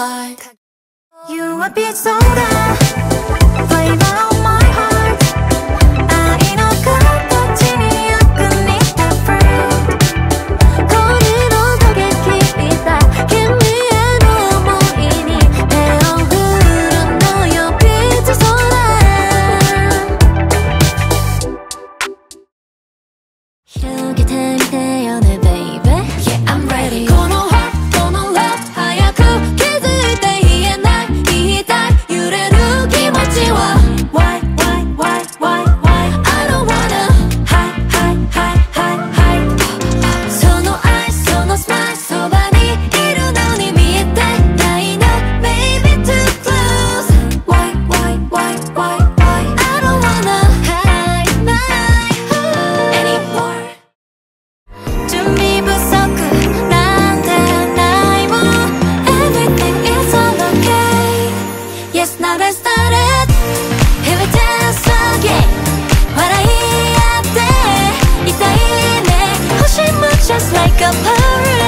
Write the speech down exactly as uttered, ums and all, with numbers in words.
heart. You a bit soda, flavor of my heart.愛の形によく似た fruit. これの過激だ君への想いに手を振るのよピッチソーダ広げてみてよね baby Yeah I'm ready この heart この love 早く気づいて言えない言いたい揺れる気持ちは Why why why why why I don't wanna hide hide hide hide hide その愛そのスマイルそばにいるのに見えてないの Baby too close Why why why why why I don't wanna hide my anymore準備不足なんてないもん Everything is all okay Yes now let's start it Here we dance again 笑い合っていたいね星も just like a party